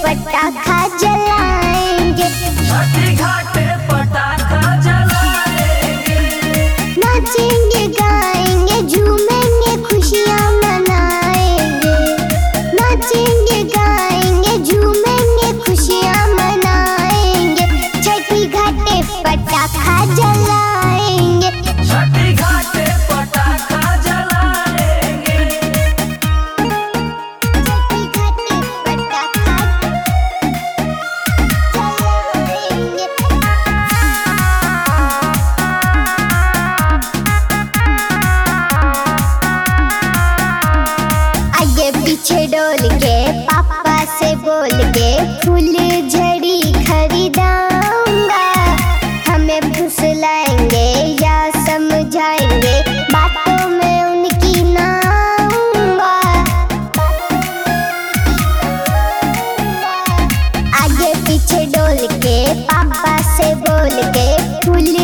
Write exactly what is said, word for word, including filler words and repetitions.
पटाखा जलाएंगे, छठी घाटे पटाखा जलाएंगे, नाचेंगे गाएंगे झूमेंगे खुशियाँ मनाएंगे, नाचेंगे गाएंगे झूमेंगे खुशियाँ मनाएंगे, छठी घाटे पटाखा जलाएंगे, छठी घाटे पटाखा जलाएंगे, छठी घाटे पटाखा जलाएंगे। आगे पीछे डोल के पापा से बोल के फूल झड़ी खरीदाऊंगा, हमें फुसलाएंगे या समझाएंगे बातों में उनकी ना आऊंगा। आगे पीछे डोल के पापा से बोल के फूल